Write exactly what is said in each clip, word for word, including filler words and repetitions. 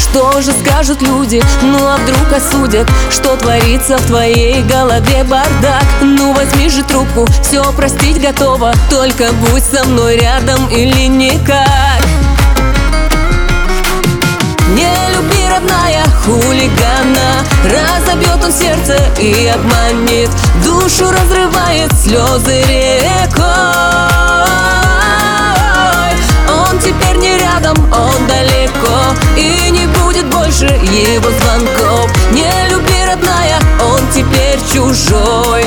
Что же скажут люди? Ну а вдруг осудят? Что творится в твоей голове бардак? Ну возьми же трубку, все простить готова, только будь со мной рядом или никак. Не люби, родная, хулигана, разобьет он сердце и обманет, душу разрывает слезы рекой. Он теперь не рядом, он далеко, и не будет больше его звонков. Не люби, родная, он теперь чужой.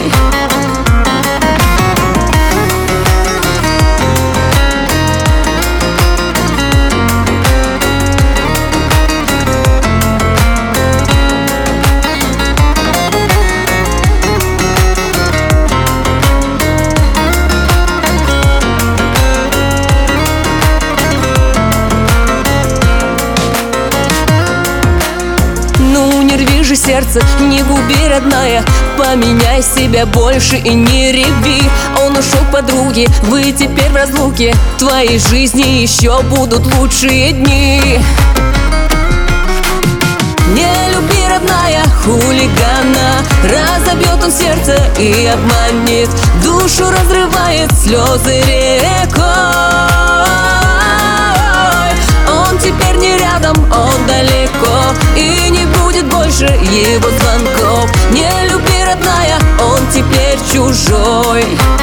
Сердце, не губи, родная, поменяй себя больше и не реви. Он ушел к подруге, вы теперь в разлуке, в твоей жизни еще будут лучшие дни. Не люби, родная, хулигана, разобьет он сердце и обманет, душу разрывает слезы рекой. Он теперь не рядом, он далеко, и не будет больше его звонков. Не люби, родная, он теперь чужой.